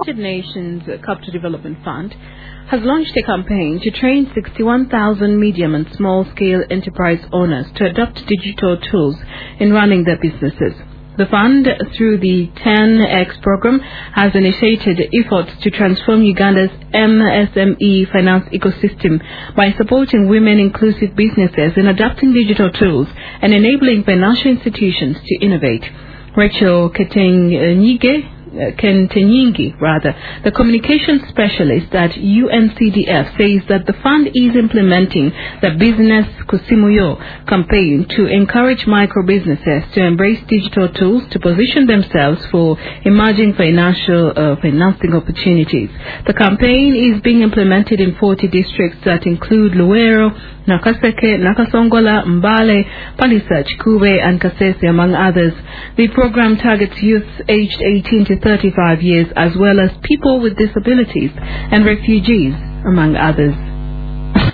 United Nations Capital Development Fund has launched a campaign to train 61,000 medium and small-scale enterprise owners to adopt digital tools in running their businesses. The fund, through the 10X program, has initiated efforts to transform Uganda's MSME finance ecosystem by supporting women-inclusive businesses in adopting digital tools and enabling financial institutions to innovate. Rachel Kentenyingi, the communications specialist at UNCDF, says that the fund is implementing the Business Kusimuyo campaign to encourage micro-businesses to embrace digital tools to position themselves for emerging financing opportunities. The campaign is being implemented in 40 districts that include Luwero, Nakaseke, Nakasongola, Mbale, Palisa, Chikube, and Kasese, among others. The program targets youths aged 18 to 35 years, as well as people with disabilities and refugees, among others.